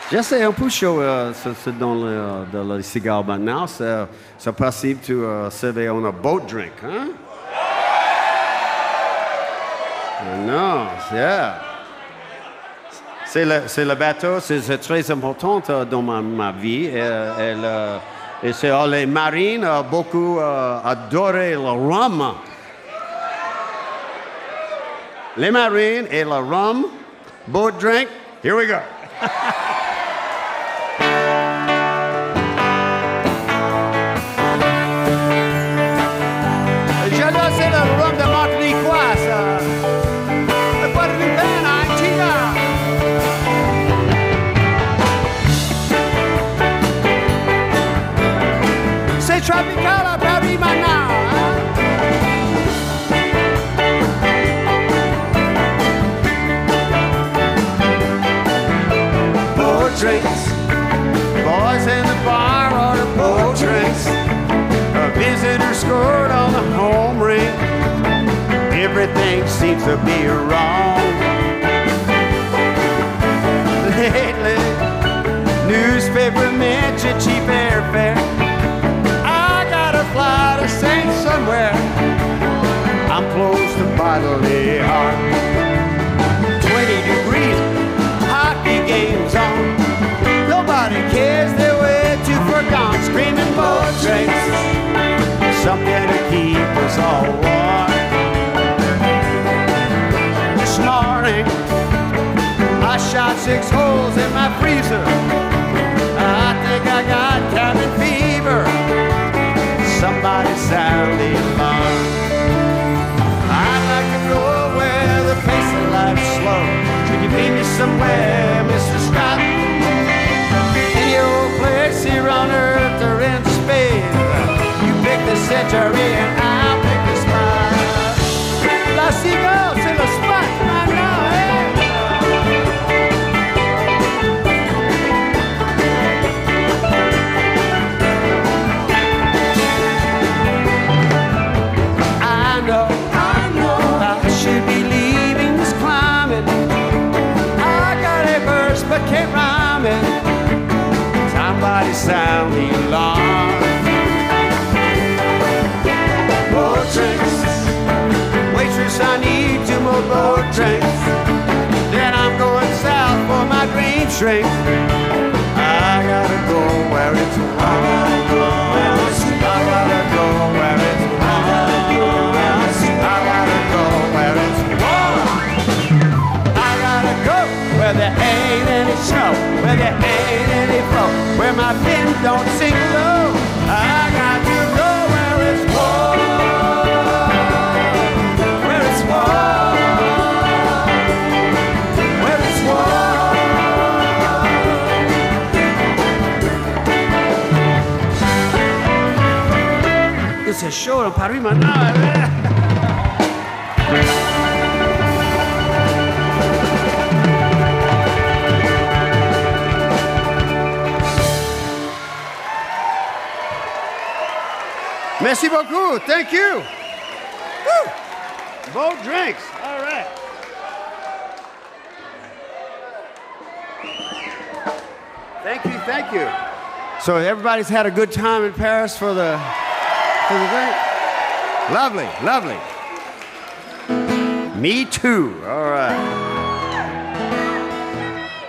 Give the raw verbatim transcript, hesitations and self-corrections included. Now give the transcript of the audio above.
J'essaie un peu chaud euh, dans le, euh, dans le cigare maintenant. C'est, c'est possible de uh, servir un boat drink, hein? Non, yeah. C'est le, c'est le bateau, c'est, c'est très important euh, dans ma, ma vie. Et, et, le, et c'est, euh, les marines ont beaucoup euh, adoré le rhum. Les marines et le rhum, boat drink, here we go. C'est le rhum de Martiniquois, ça. Le Guadeloupéen, Antigua. C'est tropical à Paris maintenant, hein? Boat drinks, boys in the bar order boat drinks. A visitor scored on the home ring. Everything seems to be wrong lately. Newspaper mention cheap airfare. I gotta fly to Saint somewhere. I'm close to bodily harm. Twenty degrees, hockey games on. Nobody cares, they're way too far gone. Screaming boat drinks, something to keep us all warm. This morning, I shot six holes in my freezer. I think I got cabin fever. Somebody sound the alarm. I'd like to go where the pace of life's slow. Could you meet me somewhere, Mister Scott? Any old place here on earth or in space. You pick the century and I'll pick the spot. La Seagull, c'est le spot maintenant, eh? I know, I know I should be leaving this climate. I got a verse but can't rhyme it. Somebody sound the alarm. Boat drinks, waitress, I need two more boat drinks. Then I'm going south for my dream shrink. I gotta go where it's warm. I gotta go where it's warm. I gotta go where it's warm. I gotta go where there ain't any snow, where there ain't any flow, where my fin don't sink low. I got to go where it's warm. C'est chaud dans Paris maintenant. Merci beaucoup. Thank you. Woo. Boat drinks. All right. Thank you. Thank you. So everybody's had a good time in Paris for the for the drink? Lovely. Lovely. Me too. All right.